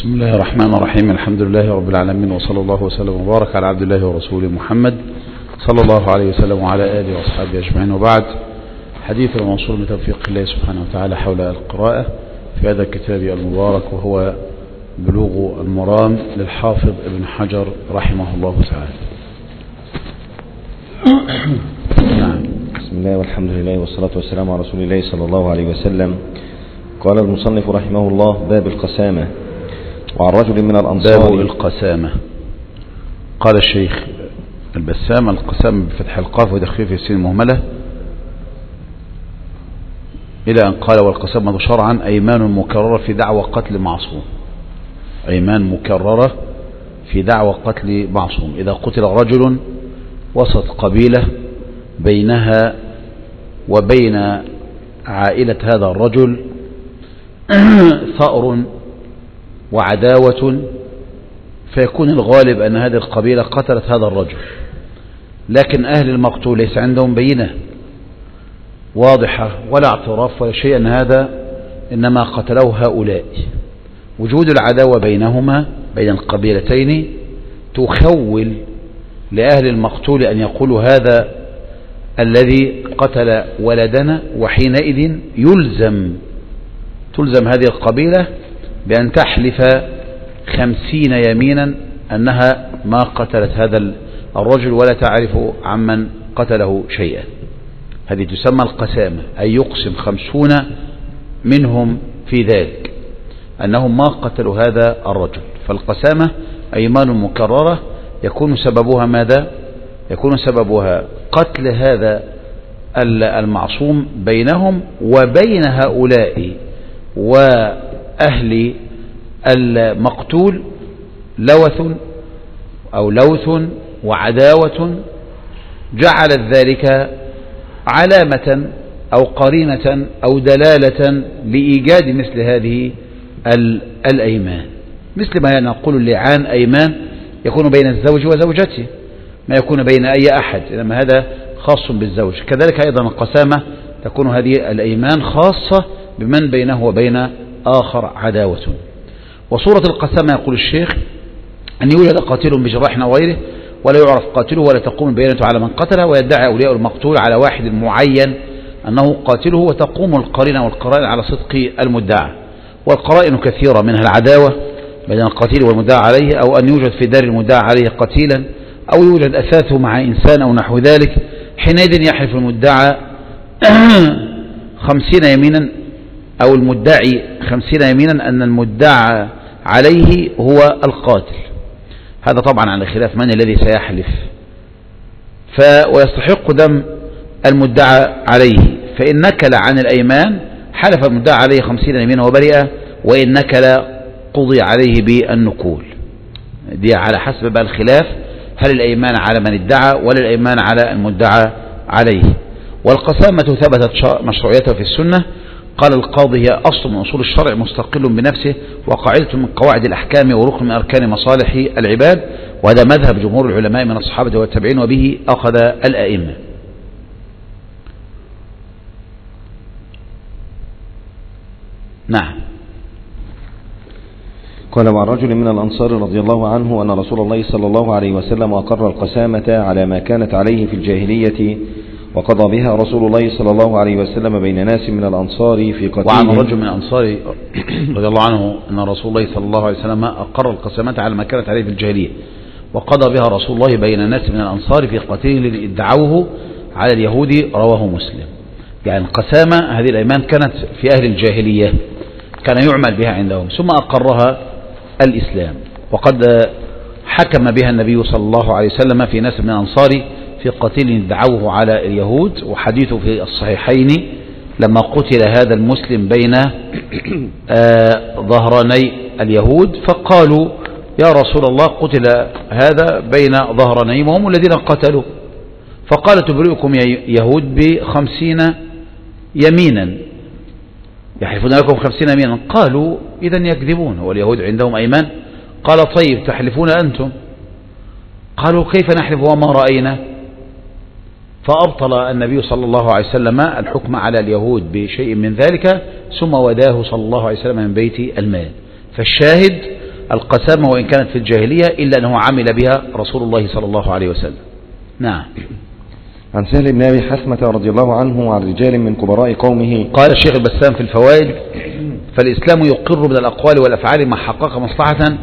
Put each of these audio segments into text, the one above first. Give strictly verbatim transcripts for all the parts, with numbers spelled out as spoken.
بسم الله الرحمن الرحيم. الحمد لله رب العالمين، وصلى الله وسلم وبارك على عبد الله ورسوله محمد صلى الله عليه وسلم وعلى آله وأصحابه أجمعين، وبعد. حديث المنصور من توفيق الله سبحانه وتعالى حول القراءة في هذا الكتاب المبارك، وهو بلوغ المرام للحافظ ابن حجر رحمه الله تعالى. نعم. بسم الله والحمد لله والصلاة والسلام على رسول الله صلى الله عليه وسلم. قال المصنف رحمه الله: باب القسامة. وعن رجل من الأنصار. باب القسامة. قال الشيخ البسام: القسامة بفتح القاف وتخفيف السين المهملة، إلى أن قال: والقسامة شرعا أيمان مكررة في دعوى قتل معصوم. أيمان مكررة في دعوى قتل معصوم. إذا قتل رجل وسط قبيلة بينها وبين عائلة هذا الرجل ثأر وعداوة، فيكون الغالب أن هذه القبيلة قتلت هذا الرجل، لكن أهل المقتول ليس عندهم بينة واضحة ولا اعتراف ولا شيء أن هذا إنما قتلوه هؤلاء. وجود العداوة بينهما بين القبيلتين تخول لأهل المقتول أن يقولوا هذا الذي قتل ولدنا، وحينئذ يلزم تلزم هذه القبيلة بأن تحلف خمسين يمينا أنها ما قتلت هذا الرجل ولا تعرف عمن قتله شيئا. هذه تسمى القسامة، أي يقسم خمسون منهم في ذلك أنهم ما قتلوا هذا الرجل. فالقسامة أيمان مكررة يكون سببها ماذا؟ يكون سببها قتل هذا المعصوم بينهم وبين هؤلاء وأهل المقتول لوث أو لوث وعداوة، جعلت ذلك علامة أو قرينة أو دلالة لإيجاد مثل هذه الأيمان. مثل ما نقول اللعان أيمان يكون بين الزوج وزوجته، ما يكون بين أي أحد، إنما هذا خاص بالزوج. كذلك أيضا القسامة تكون هذه الأيمان خاصة بمن بينه وبين آخر عداوة. وصورة القسامة يقول الشيخ أن يوجد قاتل بجراح أو غيره ولا يعرف قاتله ولا تقوم البينة على من قتله، ويدعي أولياء المقتول على واحد معين أنه قاتله، وتقوم القرينة والقرائن على صدق المدعى. والقرائن كثيرة، منها العداوة بين القتيل والمدعى عليه، أو أن يوجد في دار المدعى عليه قتيلا، أو يوجد أثاثه مع إنسان أو نحو ذلك. حينئذ يحلف المدعى خمسين يمينا أو المدعي خمسين يمينا أن المدعى عليه هو القاتل. هذا طبعا على خلاف من الذي سيحلف، ف ويستحق دم المدعى عليه. فإن نكل عن الأيمان حلف المدعى عليه خمسين يمينا وبرئ، وإن نكل قضي عليه بالنكول. دي على حسب بقى الخلاف، هل الأيمان على من ادعى ولا الأيمان على المدعى عليه. والقسامة ثبتت مشروعيتها في السنة. قال القاضي: هي أصل من أصول الشرع مستقل بنفسه، وقاعدة من قواعد الأحكام وركن من أركان مصالح العباد، وهذا مذهب جمهور العلماء من الصحابة والتابعين، وبه أخذ الأئمة. نعم. قال: وعن رجل من الأنصار رضي الله عنه أن رسول الله صلى الله عليه وسلم أقر القسامة على ما كانت عليه في الجاهلية، وقضى بها رسول الله صلى الله عليه وسلم بين ناس من الأنصار في قتلهم. وعن رجل من الأنصار رضي الله عنه أن رسول الله صلى الله عليه وسلم أقر القسامة على ما كانت عليه في الجاهلية، وقضى بها رسول الله بين ناس من الأنصار في قتله ادعوه على اليهود، رواه مسلم. يعني القسامة هذه الأيمان كانت في أهل الجاهلية، كان يعمل بها عندهم، ثم أقرها الإسلام، وقد حكم بها النبي صلى الله عليه وسلم في ناس من الأنصار في قتيل دعوه على اليهود. وحديثه في الصحيحين لما قتل هذا المسلم بين ظهراني اليهود، فقالوا: يا رسول الله، قتل هذا بين ظهرانيهم وهم الذين قتلوا، فقال: تبرئكم يا يهود بخمسين يمينا، يحلفون لكم خمسين يمينا. قالوا: إذا يكذبون، واليهود عندهم أيمان. قال: طيب، تحلفون أنتم؟ قالوا: كيف نحلف وما رأينا؟ فأبطل النبي صلى الله عليه وسلم الحكم على اليهود بشيء من ذلك، ثم وداه صلى الله عليه وسلم من بيت المال. فالشاهد القسامة وإن كانت في الجاهلية إلا أنه عمل بها رسول الله صلى الله عليه وسلم. نعم. عن سهل بن أبي حثمة رضي الله عنه وعن رجال من كبراء قومه قال الشيخ البسام في الفوائد: فالإسلام يقر من الأقوال والأفعال ما حقق مصلحة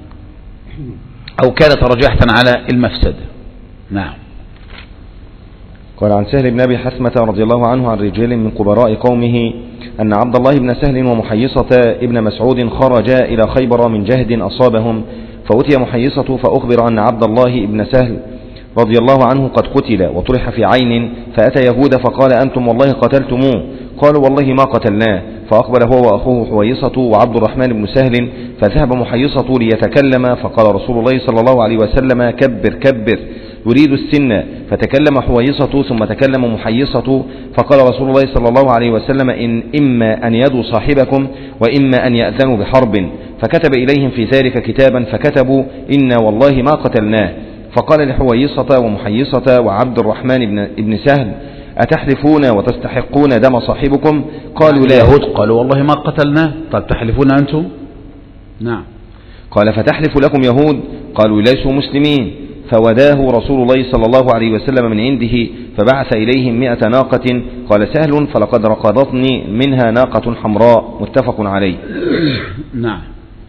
أو كان ترجيحة على المفسد. نعم. قال عن سهل بن أبي حثمة رضي الله عنه عن رجال من كبراء قومه أن عبد الله بن سهل ومحيصة ابن مسعود خرجا إلى خيبر من جهد أصابهم، فأتي محيصة فأخبر أن عبد الله بن سهل رضي الله عنه قد قتل وطرح في عين، فأتى يهود فقال: أنتم والله قتلتموه. قالوا: والله ما قتلناه. فأقبل هو وأخوه حويصة وعبد الرحمن بن سهل، فذهب محيصة ليتكلم، فقال رسول الله صلى الله عليه وسلم: كبر كبر، يريد السن. فتكلم حويصة ثم تكلم محيصة، فقال رسول الله صلى الله عليه وسلم: إن إما أن يدوا صاحبكم وإما أن يأذنوا بحرب. فكتب إليهم في ذلك كتابا، فكتبوا: إنا والله ما قتلناه. فقال لحويصة ومحيصة وعبد الرحمن بن, بن سهل: أتحلفون وتستحقون دم صاحبكم؟ قالوا: لا. يهود قالوا: والله ما قتلناه. طيب تحلفون أنتم؟ نعم. قال: فتحلف لكم يهود؟ قالوا: ليسوا مسلمين. فوداه رسول الله صلى الله عليه وسلم من عنده، فبعث إليهم مئة ناقة. قال سهل: فلقد رقضتني منها ناقة حمراء. متفق عليه. نعم.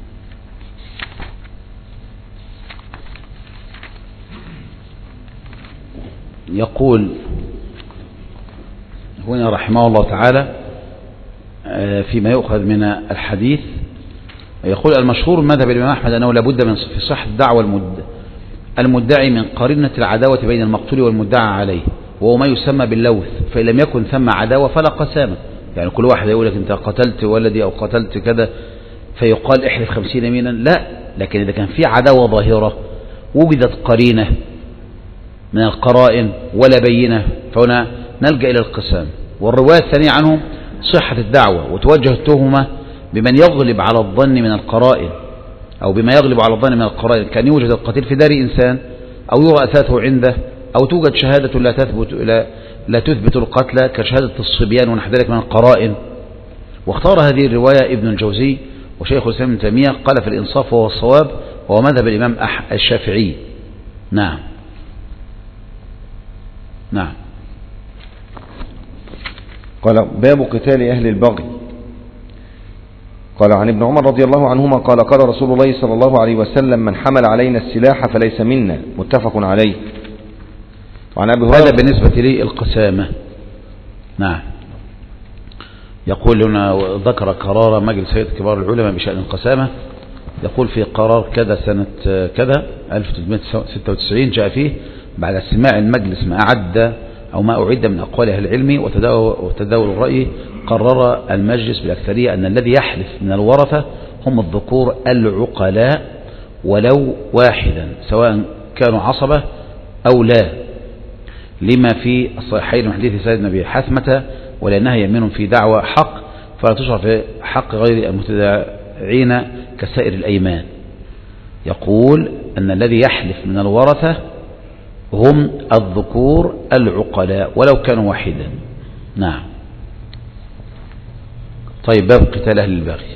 يقول هنا رحمه الله تعالى فيما يؤخذ من الحديث، يقول: المشهور مذهب الإمام أحمد أنه لابد من في صحة الدعوة المدعي من قرينة العداوة بين المقتول والمدعى عليه، وهو ما يسمى باللوث، فإن لم يكن ثم عداوة فلا قسامة. يعني كل واحد يقول لك أنت قتلت ولدي أو قتلت كذا فيقال احلف خمسين يمينا، لا. لكن إذا كان في عداوة ظاهرة وجدت قرينة من القرائن ولا بينة فهنا نلجأ إلى القسام. والرواية الثانية عنه صحة الدعوة وتوجه التهمة بمن يغلب على الظن من القرائن أو بما يغلب على الظن من القرائن، كان يوجد القتيل في دار إنسان أو يرى أثاثه عنده أو توجد شهادة لا تثبت لا, لا تثبت القتل كشهادة الصبيان ونحو ذلك من القرائن. واختار هذه الرواية ابن الجوزي وشيخ الإسلام ابن تيمية، قال في الإنصاف وهو الصواب وهو مذهب الإمام الشافعي. نعم. نعم. قال: باب قتال أهل البغي. قال عن ابن عمر رضي الله عنهما قال: قال رسول الله صلى الله عليه وسلم: من حمل علينا السلاح فليس منا. متفق عليه. وعن أبي هريرة. هذا بالنسبة لي القسامة. نعم. يقول هنا ذكر قرار مجلس هيئة كبار العلماء بشأن القسامة، يقول في قرار كذا سنة كذا ألف وثلاثمائة وستة وتسعين جاء فيه بعد استماع المجلس ما أعد أو ما أعد من أقوال أهل العلم وتداول الرأي، قرر المجلس بالأكثرية أن الذي يحلف من الورثة هم الذكور العقلاء ولو واحدا سواء كانوا عصبة أو لا، لما في الصحيحين من حديث سيدنا أبي حثمة: ولأنها يمين في دعوى حق فلا تشرع في حق غير المتداعين كسائر الأيمان. يقول أن الذي يحلف من الورثة هم الذكور العقلاء ولو كانوا واحدا. نعم. طيب، باب قتال أهل البغي.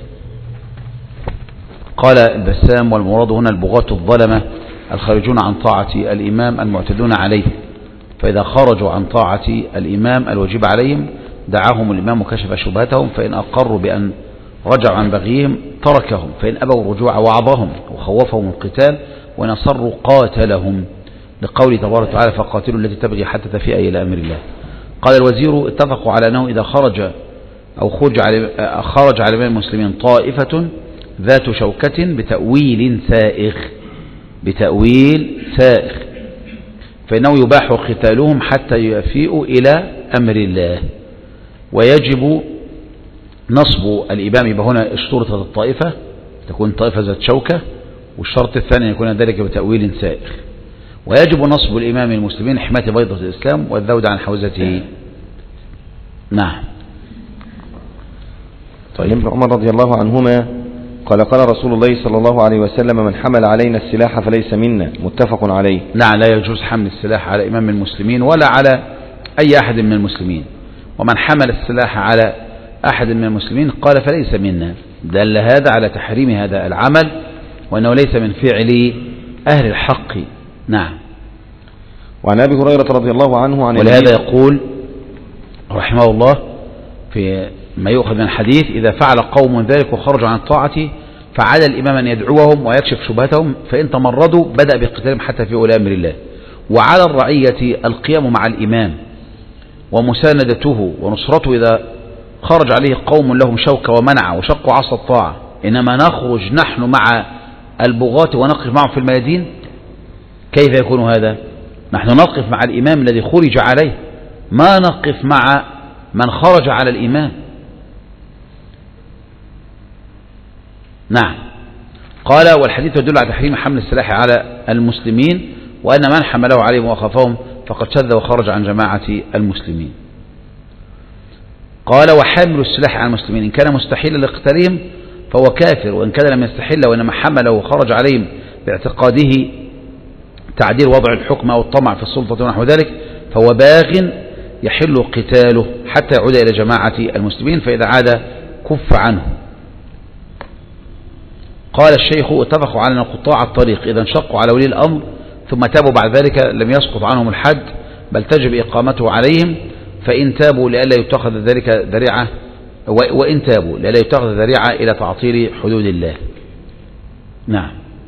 قال البسام: والمراد هنا البغاة الظلمة الخارجون عن طاعة الإمام المعتدون عليه، فإذا خرجوا عن طاعة الإمام الواجب عليهم دعاهم الإمام وكشف شبهتهم، فإن أقروا بأن رجعوا عن بغيهم تركهم، فإن أبوا الرجوع وعظهم وخوفهم القتال، وإن أصروا قاتلهم، لقوله تبارك وتعالى: فقاتلوا التي تبغي حتى تفيء إلى أمر الله. قال الوزير: اتفقوا على أنه إذا خرج أو خرج على خرج على بين المسلمين طائفة ذات شوكة بتأويل سائغ بتأويل سائغ فإنه يباح قتالهم حتى يفيئوا إلى أمر الله، ويجب نصب الإمام. يبقى هنا اشترطت الطائفة تكون طائفة ذات شوكة، والشرط الثاني يكون ذلك بتأويل سائغ، ويجب نصب الإمام المسلمين حماية بيضة الإسلام والذود عن حوزته. نعم. طيب. ابن عمر رضي الله عنهما قال: قال رسول الله صلى الله عليه وسلم: من حمل علينا السلاح فليس منا. متفق عليه. نعم. لا يجوز حمل السلاح على إمام المسلمين ولا على أي أحد من المسلمين، ومن حمل السلاح على أحد من المسلمين قال فليس منا، دل هذا على تحريم هذا العمل وأنه ليس من فعل أهل الحق. نعم. وعن أبي هريرة رضي الله عنه عن ولهذا يقول رحمه الله في ما يؤخذ من الحديث: إذا فعل قوم ذلك وخرجوا عن الطاعة فعلى الإمام أن يدعوهم ويكشف شبهتهم، فإن تمردوا بدأ بقتالهم حتى في أولي أمر الله. وعلى الرعية القيام مع الإمام ومساندته ونصرته إذا خرج عليه قوم لهم شوكة ومنع وشقوا عصا الطاعة. إنما نخرج نحن مع البغاة ونقف معهم في الميادين؟ كيف يكون هذا؟ نحن نقف مع الإمام الذي خرج عليه، ما نقف مع من خرج على الإمام. نعم. قال: والحديث يدل على تحريم حمل السلاح على المسلمين، وأن من حمله عليهم وخافهم فقد شذ وخرج عن جماعة المسلمين. قال: وحامل السلاح على المسلمين إن كان مستحيلا لقتالهم فهو كافر، وإن كان لم يستحل وإنما حمله وخرج عليهم باعتقاده تعديل وضع الحكم أو الطمع في السلطة ونحو ذلك فهو باغ يحل قتاله حتى يعود إلى جماعة المسلمين، فإذا عاد كف عنه. قال الشيخ: اتفقوا على أن قطاع الطريق إذا انشقوا على ولي الأمر ثم تابوا بعد ذلك لم يسقط عنهم الحد، بل تجب إقامته عليهم، فإن تابوا لئلا يتخذ ذلك ذريعة وإن تابوا لئلا يتخذ ذريعة إلى تعطيل حدود الله. نعم.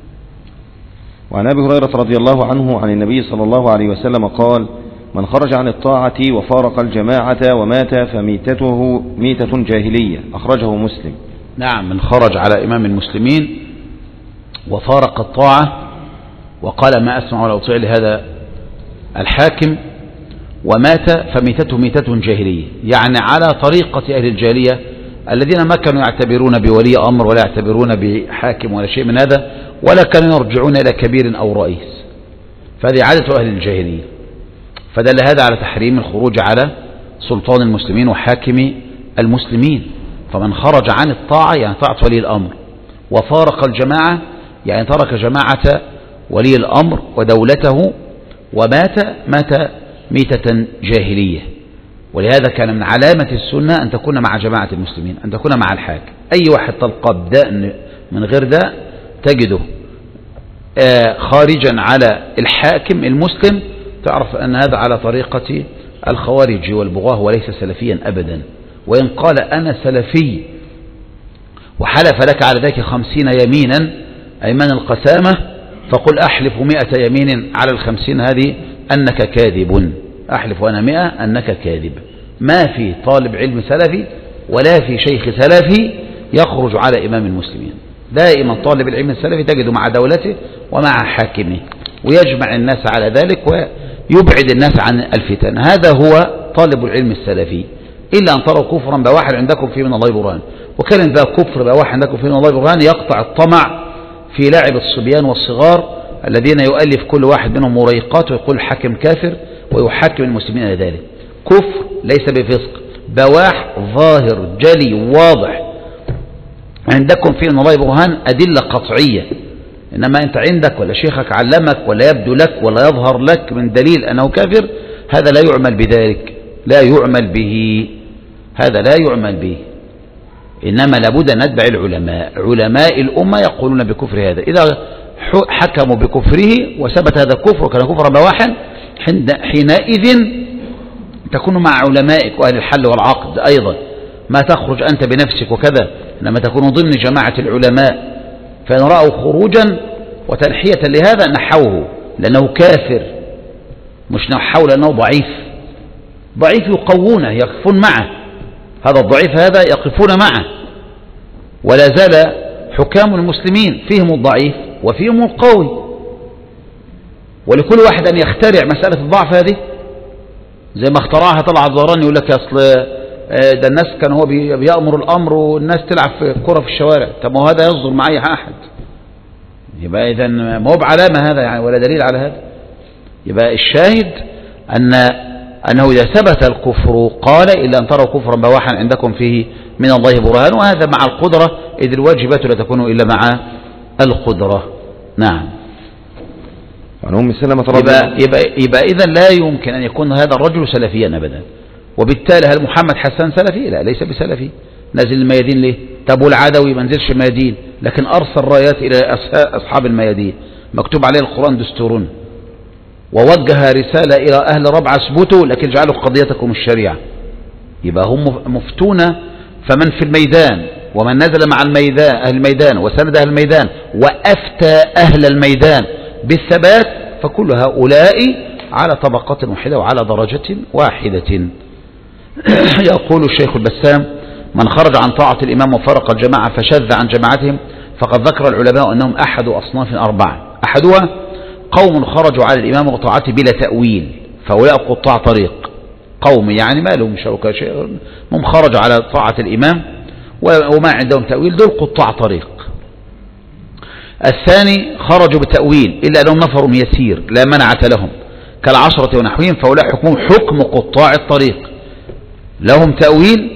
وعن أبي هريرة رضي الله عنه عن النبي صلى الله عليه وسلم قال: من خرج عن الطاعة وفارق الجماعة ومات فميتته ميتة جاهلية، أخرجه مسلم. نعم. من خرج على إمام المسلمين وفارق الطاعة وقال ما أسمع ولا أطيع لهذا الحاكم ومات فميتته ميتة جاهلية، يعني على طريقة أهل الجاهلية الذين ما كانوا يعتبرون بولي أمر ولا يعتبرون بحاكم ولا شيء من هذا، ولا كانوا يرجعون إلى كبير أو رئيس. فهذه عادة أهل الجاهلية، فدل هذا على تحريم الخروج على سلطان المسلمين وحاكم المسلمين. فمن خرج عن الطاعة يعني طاعة ولي الأمر، وفارق الجماعة يعني ترك جماعة ولي الأمر ودولته ومات مات ميتة جاهلية. ولهذا كان من علامة السنة أن تكون مع جماعة المسلمين، أن تكون مع الحاكم. أي واحد تلقى بداء من غير داء تجده خارجا على الحاكم المسلم، تعرف أن هذا على طريقة الخوارج والبغاة وليس سلفيا أبدا. وإن قال أنا سلفي وحلف لك على ذلك خمسين يمينا أيمان القسامة فقل أحلف مئة يمين على الخمسين هذه أنك كاذب، أحلف أنا مئة أنك كاذب. ما في طالب علم سلفي ولا في شيخ سلفي يخرج على إمام المسلمين. دائما طالب العلم السلفي تجد مع دولته ومع حاكمه، ويجمع الناس على ذلك ويبعد الناس عن الفتن. هذا هو طالب العلم السلفي. إلا أن تروا كفرا بواحد عندكم فيه من الله برهان، وكان ذا كفر بواحد عندكم فيه من الله برهان يقطع الطمع في لعب الصبيان والصغار الذين يؤلف كل واحد منهم مريقات ويقول حاكم كافر ويحاكم المسلمين على ذلك. كفر ليس بفسق، بواح ظاهر جلي واضح عندكم فيه من الله برهان أدلة قطعية. إنما أنت عندك ولا شيخك علمك ولا يبدو لك ولا يظهر لك من دليل أنه كافر، هذا لا يعمل بذلك، لا يعمل به، هذا لا يعمل به. إنما لابد أن نتبع العلماء، علماء الأمة يقولون بكفر هذا. إذا حكموا بكفره وثبت هذا الكفر وكان كفرا بواحا حينئذ تكون مع علمائك وأهل الحل والعقد أيضا، ما تخرج أنت بنفسك وكذا، إنما تكون ضمن جماعة العلماء. فإن رأوا خروجا وتنحية لهذا نحوه لأنه كافر، مش نحوه لأنه ضعيف. ضعيف يقوونه يقفون معه، هذا الضعيف هذا يقفون معه. ولا زال حكام المسلمين فيهم الضعيف وفيهم القوي، ولكل واحد أن يخترع مسألة الضعف هذه زي ما اخترعها طلع الزهراني يقول لك أصل ده الناس كان هو بيأمر الأمر والناس تلعب في كرة في الشوارع. طب ما هذا يصدر مع أي أحد، يبقى إذا ما هو بعلامة هذا يعني ولا دليل على هذا. يبقى الشاهد أن أنه إذا ثبت الكفر قال إلا أن تروا كفرا بواحا عندكم فيه من الله برهان، وهذا مع القدرة، إذ الواجبات لا تكون إلا مع القدرة. نعم. يبقى, يبقى, يبقى إذا لا يمكن أن يكون هذا الرجل سلفيا أبدا. وبالتالي هل محمد حسان سلفي؟ لا، ليس بسلفي. نازل الميادين ليه؟ طب والعدوي ما نزلش ميادين لكن أرسل رايات إلى أصحاب الميادين مكتوب عليه القرآن دستورنا، ووجه رسالة إلى أهل ربع اثبتوا لكن جعلوا قضيتكم الشريعة. يبقى هم مفتون، فمن في الميدان ومن نزل مع الميدان أهل الميدان وسند أهل الميدان وأفتى أهل الميدان بالثبات، فكل هؤلاء على طبقة واحدة وعلى درجة واحدة. يقول الشيخ البسام: من خرج عن طاعة الإمام وفرق الجماعة فشذ عن جماعتهم فقد ذكر العلماء أنهم أحد أصناف أربعة. أحدها قوم خرجوا على الإمام وطاعته بلا تأويل، فهؤلاء قطاع طريق. قوم يعني ما لهم شوكة شيء، هم خرجوا على طاعة الإمام وما عندهم تأويل، دول قطاع طريق. الثاني خرجوا بتأويل إلا أنهم نفر يسير لا منعة لهم كالعشرة ونحوهم، فهؤلاء حكمهم حكم قطاع الطريق، لهم تأويل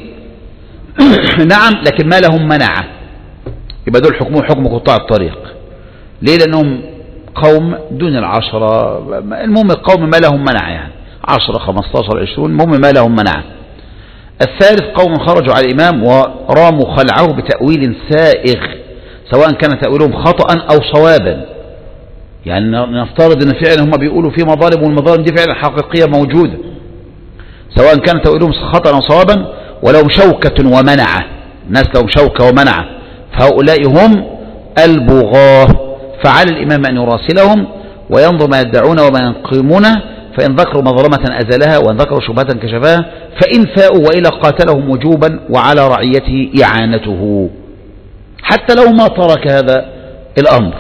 نعم لكن ما لهم منعة، يبقى دول حكمهم حكم قطاع الطريق. ليه؟ لأنهم قوم دون العشرة، المهم القوم ما لهم منعة، يعني عشرة خمستاشر عشرون، المهم ما لهم منعة. الثالث قوم خرجوا على الإمام وراموا خلعه بتأويل سائغ، سواء كان تأويلهم خطأ أو صوابا. يعني نفترض أن فعلا هم بيقولوا في مظالم، والمظالم دي فعلا حقيقية موجودة، سواء كان تأويلهم خطأ أو صوابا، ولهم شوكة ومنعة، الناس لهم شوكة ومنعة، فهؤلاء هم البغاة. فعلى الإمام أن يراسلهم وينظر ما يدعون وما ينقمونه، فإن ذكروا مظلمة أزلها وإن ذكروا شبهة كشفها، فإن فاءوا وإلى قاتلهم وجوبا وعلى رعيته إعانته حتى لو ما ترك هذا الأمر.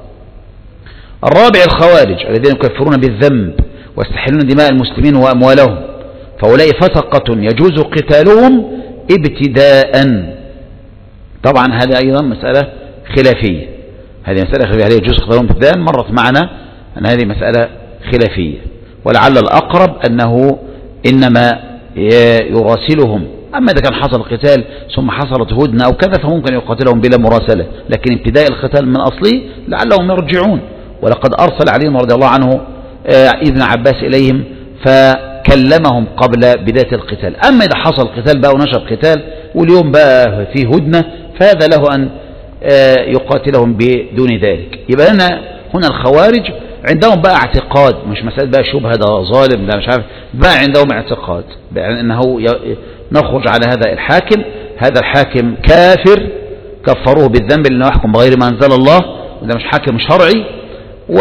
الرابع الخوارج الذين يكفرون بالذنب ويستحلون دماء المسلمين وأموالهم، فأولئك فسقة يجوز قتالهم ابتداء. طبعا هذا أيضا مسألة خلافية، هذه مسألة خلافية، هل يجوز قتالهم ابتداء؟ مرت معنا أن هذه مسألة خلافية، ولعل الأقرب أنه إنما يراسلهم. أما إذا كان حصل قتال ثم حصلت هدنة أو كذا فممكن يقاتلهم بلا مراسلة، لكن ابتداء القتال من أصله لعلهم يرجعون. ولقد أرسل علي رضي الله عنه ابن عباس إليهم فكلمهم قبل بداية القتال. أما إذا حصل قتال بقى ونشر قتال واليوم بقى فيه هدنة فهذا له أن يقاتلهم بدون ذلك. يبقى هنا هنا الخوارج عندهم بقى اعتقاد، مش مسألة بقى شبهة ده ظالم ده مش عارف، بقى عندهم اعتقاد بأن أنه نخرج على هذا الحاكم، هذا الحاكم كافر كفروه بالذنب لأنه يحكم بغير ما أنزل الله وده مش حاكم شرعي، و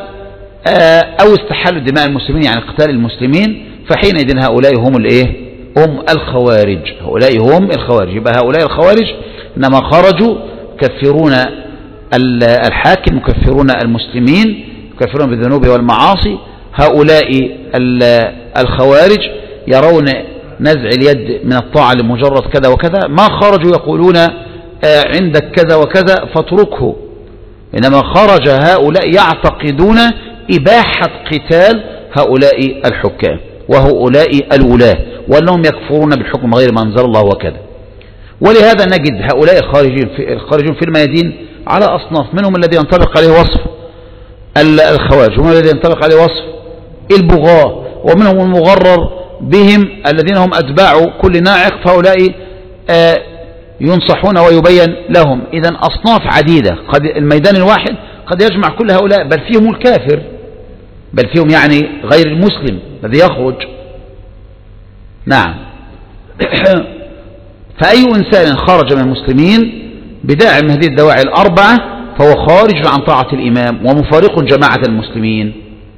أو استحلوا دماء المسلمين يعني قتال المسلمين، فحينئذ هؤلاء هم الايه؟ هم الخوارج، هؤلاء هم الخوارج. يبقى هؤلاء الخوارج إنما خرجوا يكفرون الحاكم، يكفرون المسلمين، يكفرون بالذنوب والمعاصي. هؤلاء الخوارج يرون نزع اليد من الطاعة لمجرد كذا وكذا، ما خرجوا يقولون عندك كذا وكذا فاتركه، إنما خرج هؤلاء يعتقدون إباحة قتال هؤلاء الحكام وهؤلاء الولاة، وأنهم يكفرون بالحكم غير ما أنزل الله وكذا. ولهذا نجد هؤلاء الخارجين في, الخارجين في الميادين على أصناف، منهم الذي ينطبق عليه وصف الخوارج، ومنهم الذي ينطبق عليه وصف البغاة، ومنهم المغرر بهم الذين هم أتباع كل ناعق، فهؤلاء آه ينصحون ويبين لهم. إذن أصناف عديدة، قد الميدان الواحد قد يجمع كل هؤلاء، بل فيهم الكافر، بل فيهم يعني غير المسلم الذي يخرج. نعم. فأي إنسان خرج من المسلمين بداعي من هذه الدواعي الأربعة فهو خارج عن طاعة الإمام ومفارق جماعة المسلمين.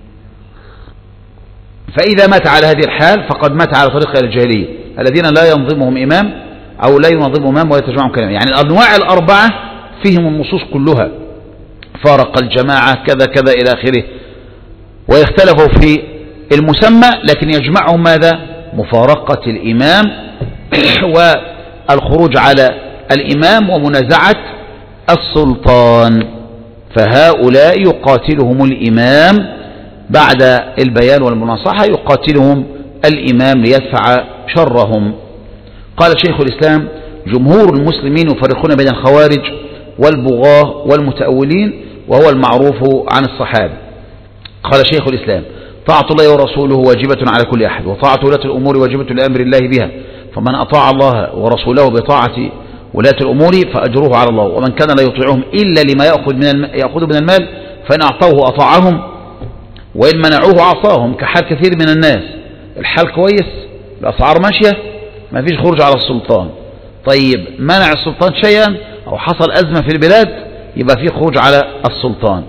فإذا مات على هذه الحال فقد مات على طريق الجاهلية الذين لا ينظمهم إمام أو لا ينظمهم إمام ولا يتجمعهم كلام. يعني الأنواع الأربعة فيهم النصوص كلها، فارق الجماعة كذا كذا إلى آخره، ويختلفوا في المسمى لكن يجمعهم ماذا؟ مفارقة الإمام والخروج على الإمام ومنازعة السلطان. فهؤلاء يقاتلهم الإمام بعد البيان والمناصحة، يقاتلهم الإمام ليدفع شرهم. قال شيخ الإسلام: جمهور المسلمين يفرقون بين الخوارج والبغاة والمتأولين، وهو المعروف عن الصحابة. قال شيخ الإسلام: طاعة الله ورسوله واجبة على كل أحد، وطاعة ولاة الأمور واجبة لأمر الله بها، فمن أطاع الله ورسوله بطاعة ولاة الأمور فأجروه على الله، ومن كان لا يطيعهم إلا لما يأخذ من الم... يأخذ من المال فإن أعطوه أطاعهم وإن منعوه عصاهم، كحال كثير من الناس. الحال كويس، الأسعار ماشية، ما فيش خروج على السلطان. طيب منع السلطان شيئا أو حصل أزمة في البلاد يبقى فيه خروج على السلطان.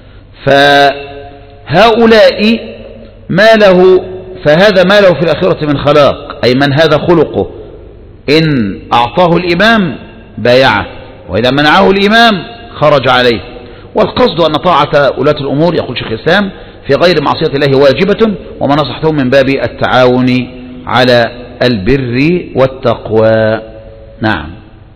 فهؤلاء ما له فهذا ما له في الآخرة من خلاق، أي من هذا خلقه، إن أعطاه الإمام بايعه، وإذا منعه الإمام خرج عليه. والقصد أن طاعة ولاة الأمور، يقول شيخ الإسلام، في غير معصية الله واجبة، وما نصحتهم من باب التعاون على البر والتقوى. نعم.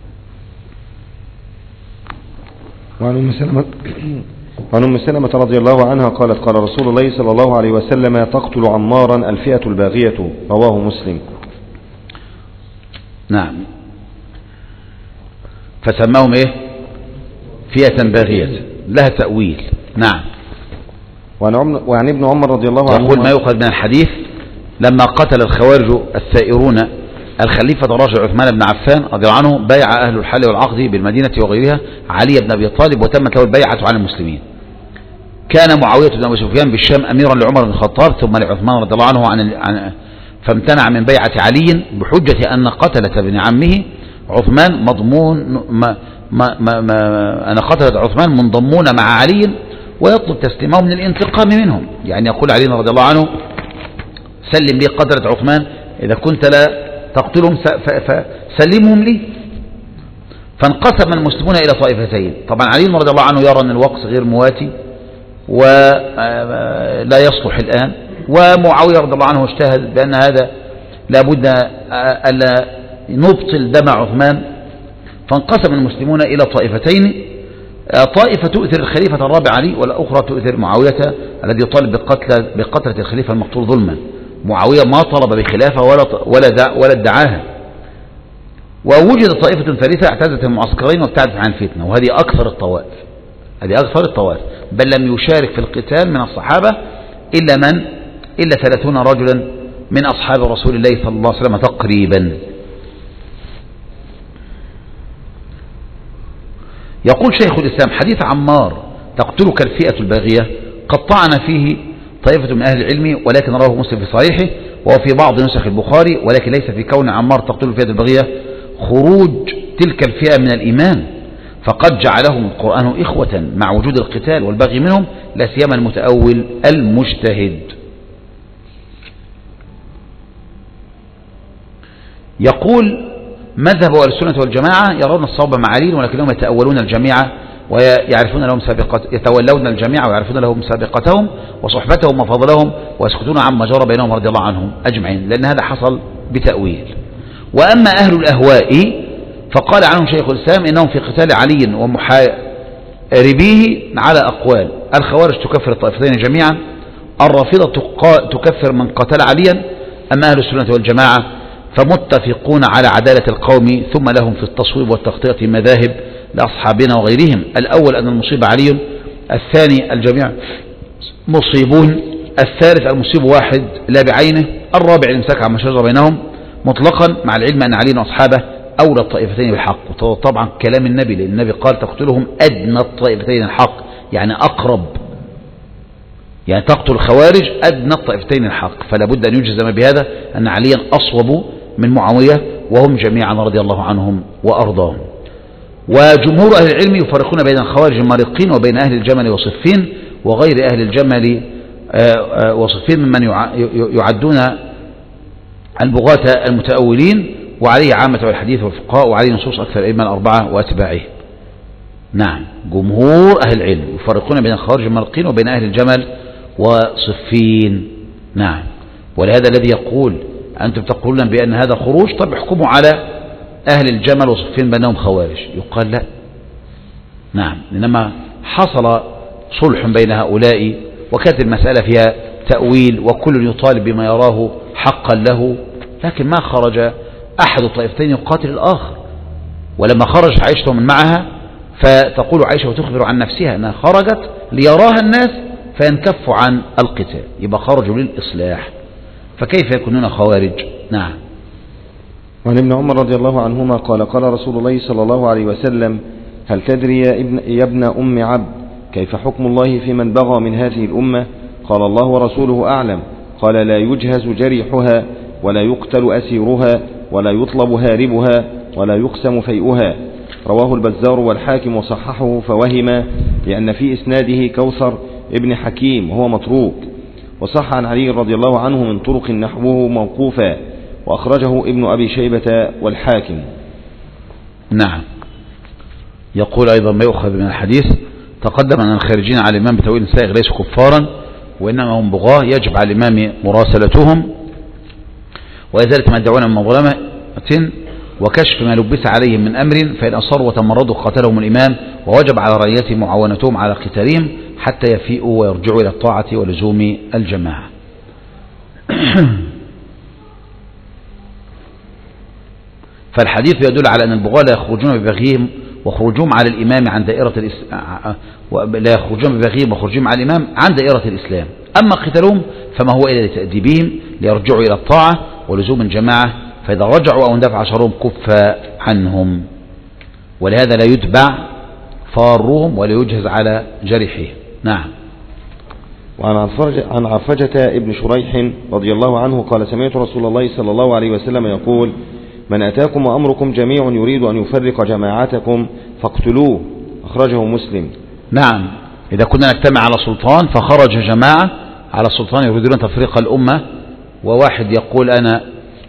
وعن أم سلمة وعن أم سلمة رضي الله عنها قالت قال رسول الله صلى الله عليه وسلم تقتل عمارا الفئة الباغية، رواه مسلم. نعم. فسماهم ايه؟ فئة باغية، لها تأويل. نعم. وعن, وعن ابن عمر رضي الله عنه يقول ما يؤخذ من الحديث: لما قتل الخوارج الثائرون الخليفة الراشد عثمان بن عفان رضي الله عنه، بايع أهل الحل والعقد بالمدينة وغيرها علي بن أبي طالب، وتمت له البيعة على المسلمين. كان معاوية بن أبي سفيان بالشام أميرا لعمر بن الخطاب ثم لعثمان رضي الله عنه عن, عن فامتنع من بيعة علي بحجة أن قتلة ابن عمه عثمان مضمون ما ما ما ما أن قتلة عثمان منضمون مع علي ويطلب تسليمهم من الانتقام منهم. يعني يقول علي رضي الله عنه: سلم لي قتلة عثمان، إذا كنت لا تقتلهم فسلمهم لي. فانقسم المسلمون إلى طائفتين. طبعا علي رضي الله عنه يرى أن الوقت غير مواتي ولا يصلح الآن، ومعاوية رضي الله عنه اجتهد بأن هذا لابد ألا نبطل دم عثمان. فانقسم المسلمون إلى طائفتين: طائفة تؤثر الخليفة الرابع علي، والأخرى تؤثر معاوية الذي يطالب بقتل بقتلة الخليفة المقتول ظلما. معاوية ما طلب بخلافة ولا ولا ولا ادعاها. ووجد طائفة ثالثة اعتزت المعسكرين وابتعدت عن الفتنة، وهذه أكثر الطوائف هذه أكثر الطوائف بل لم يشارك في القتال من الصحابة إلا من إلا ثلاثون رجلا من أصحاب رسول الله صلى الله عليه وسلم تقريبا. يقول شيخ الإسلام: حديث عمار تقتلك الفئة الباغية قد طعن فيه طائفة من أهل العلم، ولكن رواه مسلم في صحيحه وهو في بعض نسخ البخاري، ولكن ليس في كون عمار تقتل الفئة الباغية خروج تلك الفئة من الإيمان، فقد جعلهم القرآن إخوة مع وجود القتال والبغي منهم، لا سيما المتأول المجتهد. يقول: مذهب أهل السنة والجماعة يرون الصواب مع علي، ولكنهم يتأولون الجميع ويعرفون لهم سابقة يتولون الجميع ويعرفون لهم سابقتهم وصحبتهم وفضلهم، ويسكتون عما جرى بينهم رضي الله عنهم أجمعين، لأن هذا حصل بتأويل. وأما أهل الأهواء فقال عنهم شيخ الإسلام إنهم في قتال علي ومحاربيه على أقوال: الخوارج تكفر الطائفتين جميعا، الرافضة تكفر من قتل عليا، أما أهل السنة والجماعة فمتفقون على عدالة القوم، ثم لهم في التصويب والتخطئة مذاهب لأصحابنا وغيرهم: الأول أن المصيب علي، الثاني الجميع مصيبون، الثالث المصيب واحد لا بعينه، الرابع الامساك عما شجر بينهم مطلقا، مع العلم أن علي وأصحابه أولى الطائفتين بالحق. طبعا كلام النبي، لأن النبي قال: تقتلهم أدنى الطائفتين الحق، يعني أقرب، يعني تقتل الخوارج أدنى الطائفتين الحق، فلا بد أن يجزم بهذا أن عليا أصوب من معاوية، وهم جميعا رضي الله عنهم وأرضاهم. وجمهور أهل العلم يفرقون بين الخوارج المارقين وبين أهل الجمل وصفين وغير أهل الجمل وصفين ممن يعدون البغاة المتأولين، وعليه عامة الحديث والفقهاء، وعليه نصوص أكثر الأئمة الأربعة وأتباعه. نعم، جمهور أهل العلم يفرقون بين الخوارج المارقين وبين أهل الجمل وصفين. نعم، ولهذا الذي يقول: أنتم تقولون بأن هذا خروج، طب احكموا على أهل الجمل وصفين بأنهم خوارج. يقال لا. نعم، إنما حصل صلح بين هؤلاء، وكانت المسألة فيها تأويل، وكل يطالب بما يراه حقا له، لكن ما خرج أحد الطائفتين يقاتل الآخر. ولما خرجت عائشة من معها، فتقول عائشة وتخبر عن نفسها أنها خرجت ليراها الناس فينكفوا عن القتال، يبقى خرجوا للإصلاح، فكيف يكونون خوارج؟ نعم. وعن ابن عمر رضي الله عنهما قال قال رسول الله صلى الله عليه وسلم هل تدري يا ابن, يا ابن أم عبد كيف حكم الله في من بغى من هذه الأمة؟ قال الله ورسوله أعلم. قال لا يجهز جريحها ولا يقتل أسيرها ولا يطلب هاربها ولا يقسم فيئها. رواه البزار والحاكم وصححه فوهم لأن في إسناده كوثر ابن حكيم وهو متروك. وصح عن علي رضي الله عنه من طرق نحوه موقوفا وأخرجه ابن أبي شيبة والحاكم. نعم. يقول أيضا ما يؤخذ من الحديث تقدم أن الخارجين على الإمام بتأويل سائغ ليسوا كفارا وإنما هم بغاة يجب على الإمام مراسلتهم وإزالة ما يدعون من مظلمة وكشف ما لبس عليهم من أمر، فإن أصروا وتمردوا قاتلهم الإمام ووجب على رعيته معاونتهم على قتالهم حتى يفيئوا ويرجعوا إلى الطاعة ولزوم الجماعة. فالحديث يدل على أن البغاة لا يخرجون ببغيهم وخروجهم على الإمام عن دائرة الإسلام لا يخرجون ببغيهم وخروجهم على الإمام عن دائرة الإسلام. أما قتالهم فما هو إلا لتأديبهم ليرجعوا إلى الطاعة ولزوم الجماعة، فإذا رجعوا أو اندفع شرهم كف عنهم، ولهذا لا يتبع فارهم ولا يجهز على جرحه. نعم. وعن عرفجة ابن شريح رضي الله عنه قال سمعت رسول الله صلى الله عليه وسلم يقول من أتاكم وأمركم جميع يريد أن يفرق جماعتكم فاقتلوه. أخرجه مسلم. نعم. إذا كنا نجتمع على سلطان فخرج جماعة على السلطان يريدون تفريق الأمة وواحد يقول أنا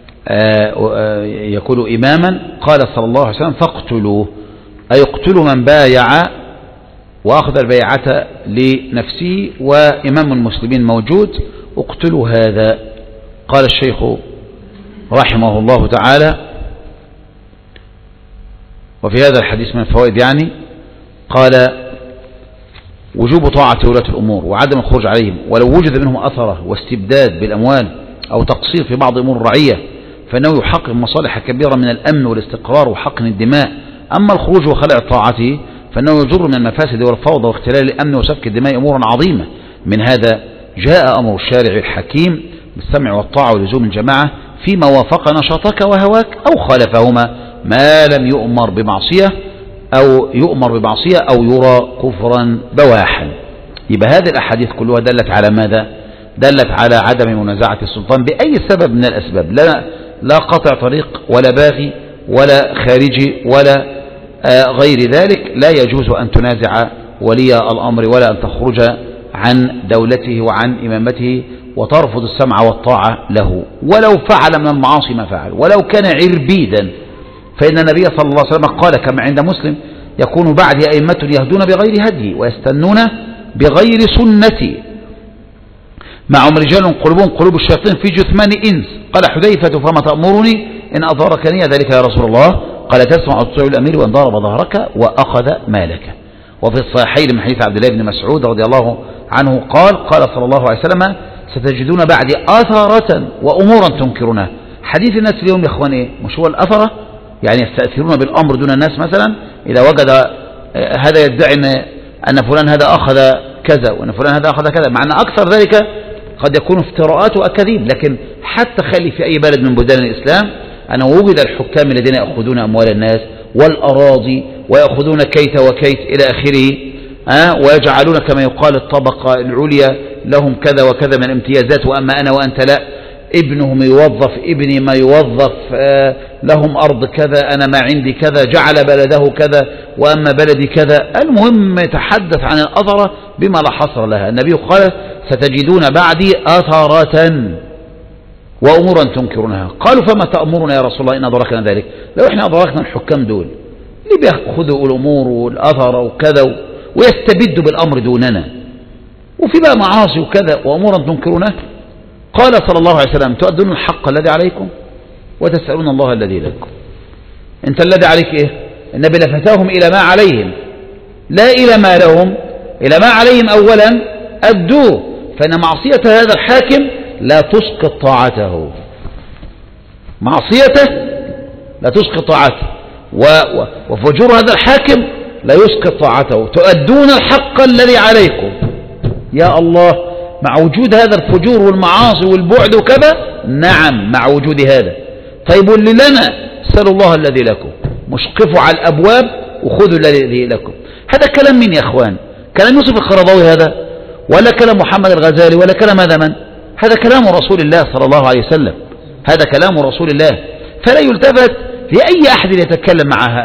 يكون إماما، قال صلى الله عليه وسلم فاقتلوه، أي اقتلوا من بايع وأخذ البيعة لنفسه وإمام المسلمين موجود، اقتلوا هذا. قال الشيخ رحمه الله تعالى وفي هذا الحديث من الفوائد يعني قال وجوب طاعة ولاة الأمور وعدم الخروج عليهم ولو وجد منهم أثرة واستبداد بالأموال أو تقصير في بعض أمور الرعية فإنه يحقق مصالح كبيرة من الأمن والاستقرار وحقن الدماء. أما الخروج وخلع طاعته فإنه يجر من المفاسد والفوضى واختلال الأمن وسفك الدماء أمورا عظيمة. من هذا جاء أمر الشارع الحكيم بالسمع والطاعة ولزوم الجماعة فيما وافق نشاطك وهواك أو خالفهما ما لم يؤمر بمعصية أو يؤمر بمعصية أو يرى كفرا بواحا. يبقى هذه الأحاديث كلها دلت على ماذا؟ دلت على عدم منازعة السلطان بأي سبب من الأسباب، لا لا قطع طريق ولا باغي ولا خارجي ولا آه غير ذلك، لا يجوز أن تنازع ولي الأمر ولا أن تخرج عن دولته وعن إمامته وترفض السمع والطاعة له ولو فعل من المعاصي ما فعل ولو كان عربيدا، فإن النبي صلى الله عليه وسلم قال كما عند مسلم يكون بعد أئمة يهدون بغير هدي ويستنون بغير سنتي معهم رجال قلوبهم قلوب الشياطين في جثمان إنس. قال حذيفة فما تأمرني إن أظهرك نية ذلك يا رسول الله؟ قال تسمع وتطيع الأمير وإن ضرب ظهرك وأخذ مالك. وفي الصحيحين من حديث عبد الله بن مسعود رضي الله عنه قال قال صلى الله عليه وسلم ستجدون بعد أثرة وأمورا تنكرونها. حديث الناس اليوم يا إخوان إيه؟ مش هو الأثرة؟ يعني يستأثرون بالأمر دون الناس. مثلا إذا وجد هذا يدعي أن, أن فلان هذا أخذ كذا وأن فلان هذا أخذ كذا، مع أن أكثر ذلك قد يكون افتراءات وأكاذيب. لكن حتى خلي في أي بلد من بلدان الإسلام أن وجد الحكام الذين يأخذون أموال الناس والأراضي ويأخذون كيت وكيت إلى آخره، أه؟ ويجعلون كما يقال الطبقة العليا لهم كذا وكذا من امتيازات وأما أنا وأنت لا، ابنهم يوظف ابني ما يوظف، أه لهم أرض كذا أنا ما عندي كذا، جعل بلده كذا وأما بلدي كذا. المهم يتحدث عن الأثرة بما لا حصر لها. النبي قال ستجدون بعدي أثرة وأمورا تنكرونها. قالوا فما تأمرنا يا رسول الله إن أدركنا ذلك؟ لو إحنا أدركنا الحكام دول اللي بيأخذوا الأمور والأثر وكذا ويستبدوا بالأمر دوننا وفي بقى معاصي وكذا وأمورا تنكرونها. قال صلى الله عليه وسلم تؤدون الحق الذي عليكم وتسألون الله الذي لكم. انت الذي عليك ايه؟ النبي لفتاهم الى ما عليهم لا الى ما لهم، الى ما عليهم اولا ادوه، فان معصية هذا الحاكم لا تسقط طاعته، معصيته لا تسقط طاعته وفجور هذا الحاكم لا يسقط طاعته. تؤدون الحق الذي عليكم. يا الله، مع وجود هذا الفجور والمعاصي والبعد وكذا، نعم مع وجود هذا. طيب واللي لنا سلوا الله الذي لكم، مش قفوا على الأبواب وخذوا الذي لكم. هذا كلام مين يا أخوان؟ كلام يوسف القرضاوي هذا، ولا كلام محمد الغزالي، ولا كلام هذا من؟ هذا كلام رسول الله صلى الله عليه وسلم، هذا كلام رسول الله. فلا يلتفت لأي أحد يتكلم معها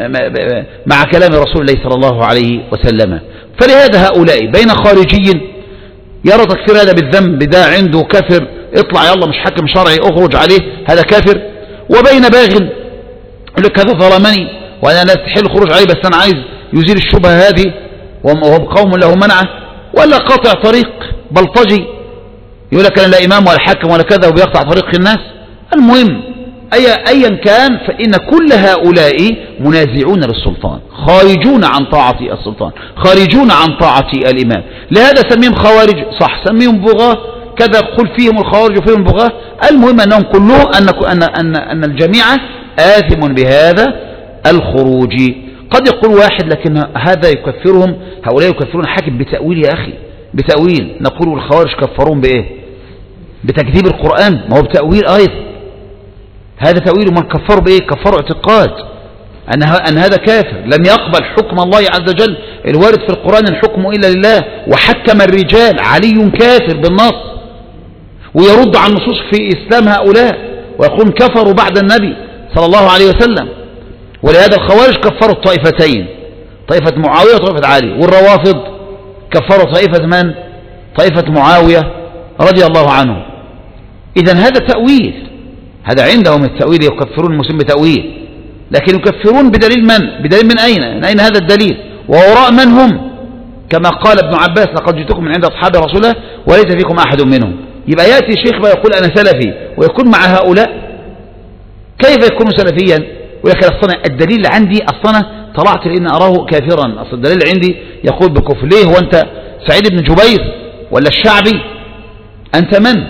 مع كلام رسول الله صلى الله عليه وسلم. فلهذا هؤلاء بين خارجي يرى تكفير هذا بالذنب، ده عنده كافر اطلع يلا مش حكم شرعي اخرج عليه هذا كافر، وبين باغ يقول لك هذا ظلمني وانا لا استحيل الخروج عليه بس انا عايز يزيل الشبهه هذه وهو قوم له منعه، ولا قاطع طريق بلطجي يقول لك انا لا امام ولا حاكم ولا كذا وبيقطع طريق الناس. المهم ايا كان فان كل هؤلاء منازعون للسلطان، خارجون عن طاعه السلطان، خارجون عن طاعه الامام. لهذا سميهم خوارج، صح سميهم بغاة كذا، قل فيهم الخوارج وفيهم البغاة. المهم انهم كلهم ان ان ان الجميع آثم بهذا الخروج. قد يقول واحد لكن هذا يكفرهم، هؤلاء يكفرون حاكم بتأويل يا أخي، بتأويل. نقول الخوارج كفرون بإيه؟ بتكذيب القرآن، ما هو بتأويل أيضا، هذا تأويل. من كفروا بإيه؟ كفروا اعتقاد أن أن هذا كافر، لم يقبل حكم الله عز وجل الوارد في القرآن الحكم إلا لله، وحكم الرجال، علي كافر بالنص، ويرد عن النصوص في إسلام هؤلاء ويقولون كفروا بعد النبي صلى الله عليه وسلم. ولهذا الخوارج كفروا الطائفتين، طائفة معاوية وطائفة علي، والروافض كفروا طائفة من؟ طائفة معاوية رضي الله عنه. إذن هذا تأويل، هذا عندهم التأويل، يكفرون المسلم بتأويل، لكن يكفرون بدليل من؟ بدليل من أين؟ من أين هذا الدليل؟ ووراء من هم؟ كما قال ابن عباس لقد جئتكم من عند أصحاب رسول الله وليس فيكم أحد منهم. يبقى يأتي شيخ ويقول أنا سلفي ويكون مع هؤلاء، كيف يكون سلفيا؟ ولكن أصلا الدليل اللي عندي أصلا طلعت لأن أراه كافرا، أصلا الدليل اللي عندي يقول بكفر. ليه؟ هو أنت سعيد بن جبير ولا الشعبي؟ أنت من؟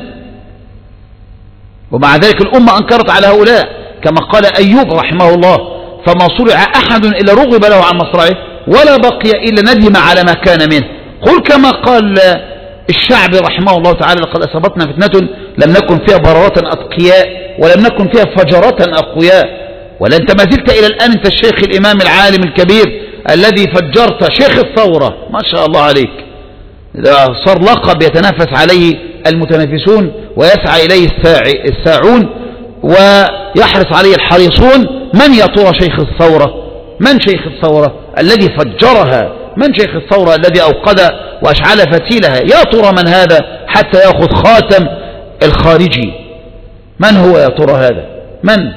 ومع ذلك الأمة أنكرت على هؤلاء، كما قال أيوب رحمه الله فما صرع أحد إلا رغب له عن مصرعه ولا بقي إلا ندم على ما كان منه. قل كما قال الشعبي رحمه الله تعالى لقد أصابتنا فتنة لم نكن فيها بررة أتقياء ولم نكن فيها فجرة أقوياء. ولا أنت ما زلت إلى الآن أنت الشيخ الإمام العالم الكبير الذي فجرت شيخ الثورة، ما شاء الله عليك، صار لقب يتنافس عليه المتنافسون ويسعى إليه الساعون ويحرص عليه الحريصون. من يا ترى شيخ الثورة؟ من شيخ الثورة الذي فجرها؟ من شيخ الثورة الذي أوقد وأشعل فتيلها؟ يا ترى من هذا حتى يأخذ خاتم الخارجي؟ من هو يا ترى هذا؟ من؟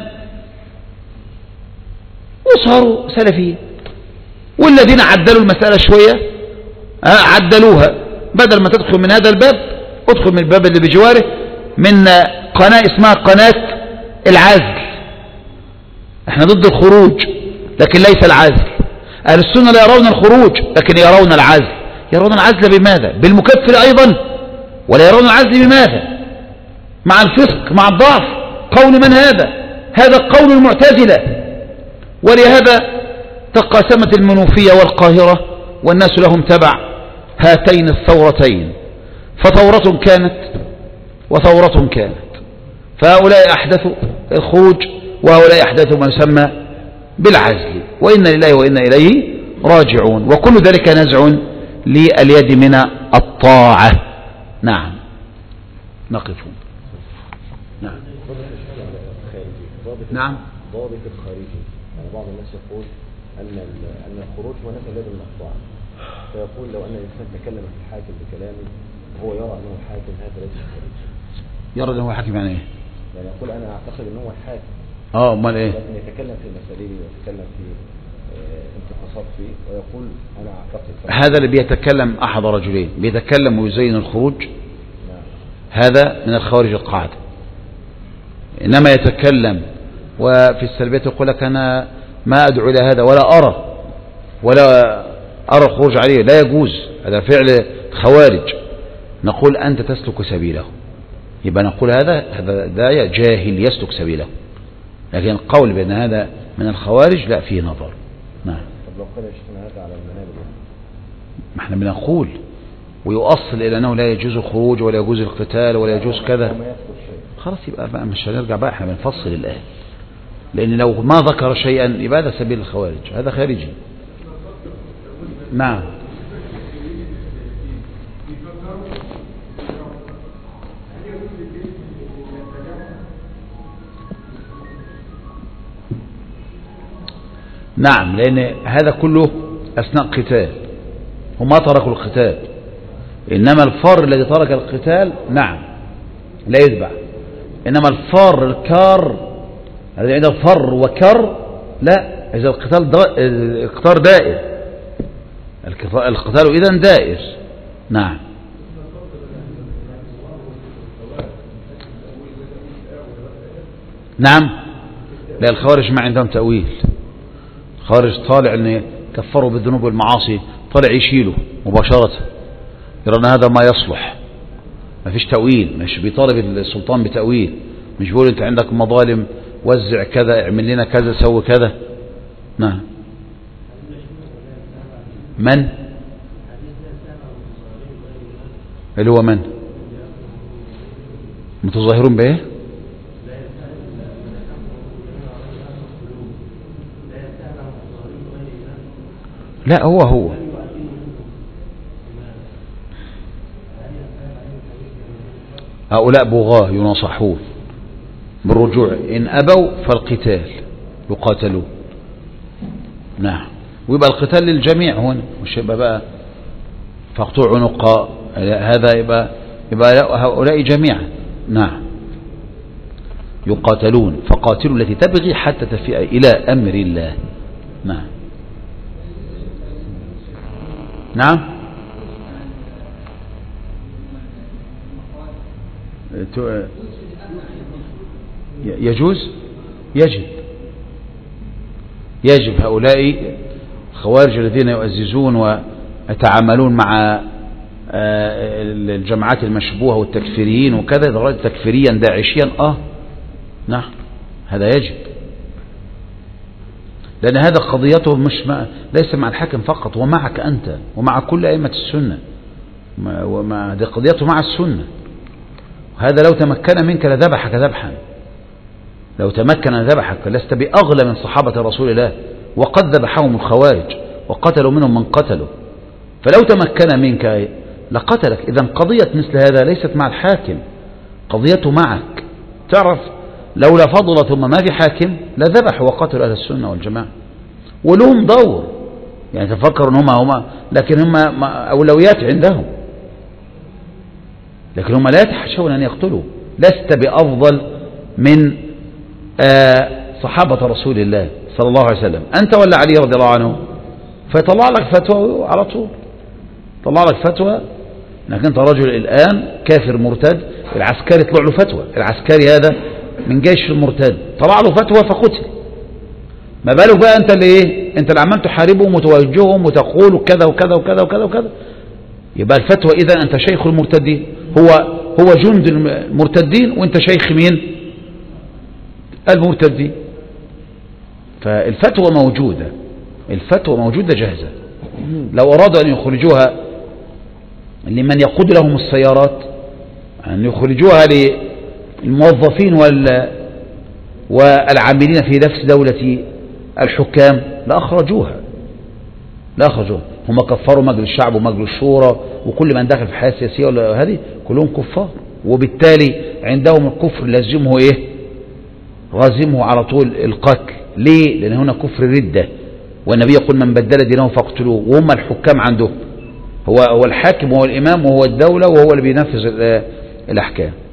وصاروا سلفيين. والذين عدلوا المسألة شوية عدلوها، بدل ما تدخل من هذا الباب ادخل من الباب اللي بجواره، من قناة اسمها قناة العزل. احنا ضد الخروج لكن ليس العزل. أهل السنة لا يرون الخروج لكن يرون العزل. يرون العزل بماذا؟ بالمكفر أيضا. ولا يرون العزل بماذا؟ مع الفسق، مع الضعف. قول من هذا؟ هذا قول المعتزلة. ولهذا تقاسمت المنوفية والقاهرة والناس لهم تبع هاتين الثورتين، فثورة كانت وثورة كانت. فهؤلاء أحدثوا الخروج وهؤلاء أحدثوا ما يسمى بالعزل، وإنا لله وإنا إليه راجعون، وكل ذلك نزع لليد من الطاعة. نعم نقف. نعم نعم ضابط الخارجي. يعني بعض الناس يقول أن أن الخروج هو نفي اليد من الطاعة، فيقول لو أن الإنسان تكلم في الحاكم بكلامه هو يرى أنه حاكم، هذا ليس خارج. يرى أنه حاكم يعني إيه؟ يعني يقول أنا أعتقد أنه حاكم. اه امال ايه؟ لكن يتكلم في مسائل ويتكلم في انتقاصات فيه ويقول انا اعتقد. هذا اللي بيتكلم احد رجلين، بيتكلم ويزين الخروج، نعم. هذا من الخوارج القاعدة. انما يتكلم وفي السلبية يقول لك انا ما ادعو الى هذا ولا ارى ولا ارى الخروج عليه، لا يجوز، هذا فعل خوارج. نقول انت تسلك سبيله، يبقى نقول هذا هذا داعية جاهل يسلك سبيله. لكن القول بأن هذا من الخوارج لا، فيه نظر. نعم. طب لو قال يشتنا هذا على المنابر، ما احنا بنقول ويؤصل إلى أنه لا يجوز الخروج ولا يجوز القتال ولا يجوز كذا، خلاص يبقى مش هنرجع بقى، احنا بنفصل الآن. لأن لو ما ذكر شيئا يبقى هذا سبيل الخوارج، هذا خارجي. نعم. نعم، لأن هذا كله أثناء قتال، هم ما تركوا القتال، إنما الفار الذي ترك القتال نعم لا يتبع. إنما الفار الكار الذي عنده فر وكر لا، إذا القتال القتال دائر، القتال إذن دائر. نعم. نعم، لا الخوارج ما عندهم تأويل. الخوارج طالع أن كفروا بالذنوب والمعاصي، طالع يشيله مباشرة، يرى أن هذا ما يصلح، ما فيش تأويل، مش بيطالب السلطان بتأويل، مش بيقول أنت عندك مظالم وزع كذا، اعمل لنا كذا، سوي كذا. نعم. من اللي هو من متظاهرون به؟ لا هو هو هؤلاء بغاة ينصحون بالرجوع، إن أبوا فالقتال يقاتلون. نعم. ويبقى القتال للجميع هنا، مش يبقى بقى فاقطعوا عنق، هذا يبقى يبقى هؤلاء جميعا. نعم. يقاتلون فقاتلوا التي تبغي حتى تفيء إلى أمر الله. نعم. نعم. يجوز، يجب يجب هؤلاء الخوارج الذين يؤززون ويتعاملون مع الجماعات المشبوهة والتكفيريين وكذا، إذا رأيت تكفيريا داعشيا آه نعم هذا يجب، لأن هذا قضيته مش مع ليس مع الحاكم فقط، ومعك أنت ومع كل أئمة السنة، ومع هذه قضيته مع السنة. هذا لو تمكن منك لذبحك ذبحا، لو تمكن ذبحك، لست بأغلى من صحابة رسول الله، وقد ذبحهم الخوارج وقتلوا منهم من قتلوا، فلو تمكن منك لقتلك. إذن قضية مثل هذا ليست مع الحاكم، قضيته معك. تعرف لولا فضل ثم ما في حاكم لذبحوا وقتلوا أهل السنة والجماعة، ولهم دور، يعني تفكروا أن هم هم لكن هم أولويات عندهم، لكن هم لا يتحشون أن يقتلوا. لست بأفضل من صحابة رسول الله صلى الله عليه وسلم، أنت ولا علي رضي الله عنه، فيطلع لك فتوى على طول، طلع لك فتوى انك انت رجل الآن كافر مرتد، العسكري طلع له فتوى، العسكري هذا من جيش المرتد طلع له فتوى فقتل، ما بالك بقى انت اللي ايه، انت اللي عمال تحاربهم وتوجههم وتقول كذا وكذا وكذا وكذا وكذا. يبقى الفتوى اذا انت شيخ المرتدين، هو هو جند المرتدين وانت شيخ مين؟ المرتدين. فالفتوى موجودة، الفتوى موجودة جاهزة، لو أرادوا أن يخرجوها لمن يقود لهم السيارات، أن يخرجوها للموظفين والعاملين في نفس دولة الحكام لأخرجوها، لا أخرجوها. هم كفروا مجلس الشعب ومجلس الشورى وكل من داخل في الحياة السياسية هذه كلهم كفار، وبالتالي عندهم الكفر لازمه إيه؟ غازمه على طول القتل. ليه؟ لأن هنا كفر ردة، والنبي يقول من بدل دينه فاقتلوه، وهم الحكام عنده، هو هو الحاكم وهو الإمام وهو الدولة وهو اللي بينفذ الأحكام.